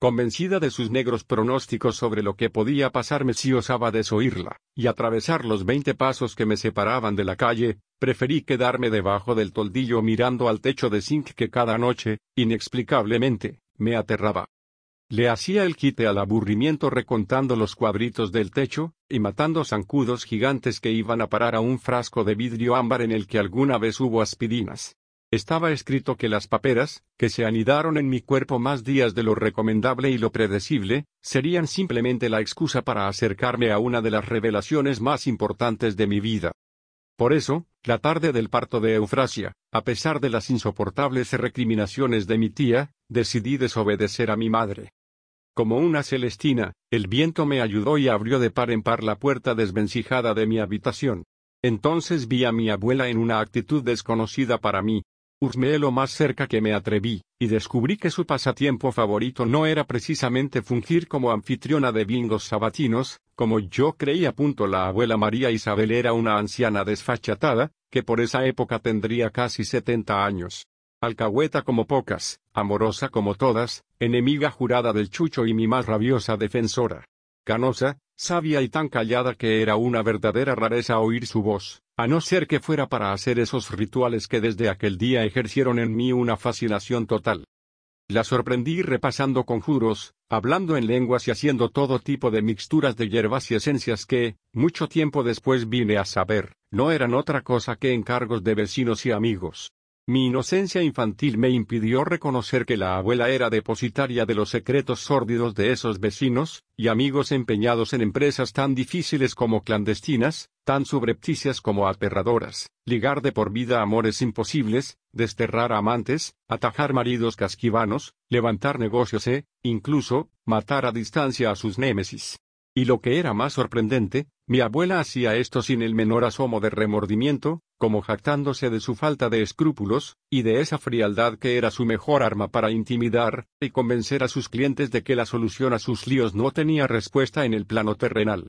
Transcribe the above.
convencida de sus negros pronósticos sobre lo que podía pasarme si osaba desoírla, y atravesar los 20 pasos que me separaban de la calle, preferí quedarme debajo del toldillo mirando al techo de zinc que cada noche, inexplicablemente, me aterraba. Le hacía el quite al aburrimiento recontando los cuadritos del techo, y matando zancudos gigantes que iban a parar a un frasco de vidrio ámbar en el que alguna vez hubo aspirinas. Estaba escrito que las paperas, que se anidaron en mi cuerpo más días de lo recomendable y lo predecible, serían simplemente la excusa para acercarme a una de las revelaciones más importantes de mi vida. Por eso, la tarde del parto de Eufrasia, a pesar de las insoportables recriminaciones de mi tía, decidí desobedecer a mi madre. Como una celestina, el viento me ayudó y abrió de par en par la puerta desvencijada de mi habitación. Entonces vi a mi abuela en una actitud desconocida para mí. Husmeé lo más cerca que me atreví, y descubrí que su pasatiempo favorito no era precisamente fungir como anfitriona de bingos sabatinos, como yo creía. La abuela María Isabel era una anciana desfachatada, que por esa época tendría casi 70 años. Alcahueta como pocas, amorosa como todas, enemiga jurada del chucho y mi más rabiosa defensora. Canosa, sabia y tan callada que era una verdadera rareza oír su voz, a no ser que fuera para hacer esos rituales que desde aquel día ejercieron en mí una fascinación total. La sorprendí repasando conjuros, hablando en lenguas y haciendo todo tipo de mixturas de hierbas y esencias que, mucho tiempo después vine a saber, no eran otra cosa que encargos de vecinos y amigos. Mi inocencia infantil me impidió reconocer que la abuela era depositaria de los secretos sórdidos de esos vecinos y amigos empeñados en empresas tan difíciles como clandestinas, tan subrepticias como aterradoras: ligar de por vida amores imposibles, desterrar amantes, atajar maridos casquivanos, levantar negocios e, incluso, matar a distancia a sus némesis. Y lo que era más sorprendente, mi abuela hacía esto sin el menor asomo de remordimiento, como jactándose de su falta de escrúpulos, y de esa frialdad que era su mejor arma para intimidar y convencer a sus clientes de que la solución a sus líos no tenía respuesta en el plano terrenal.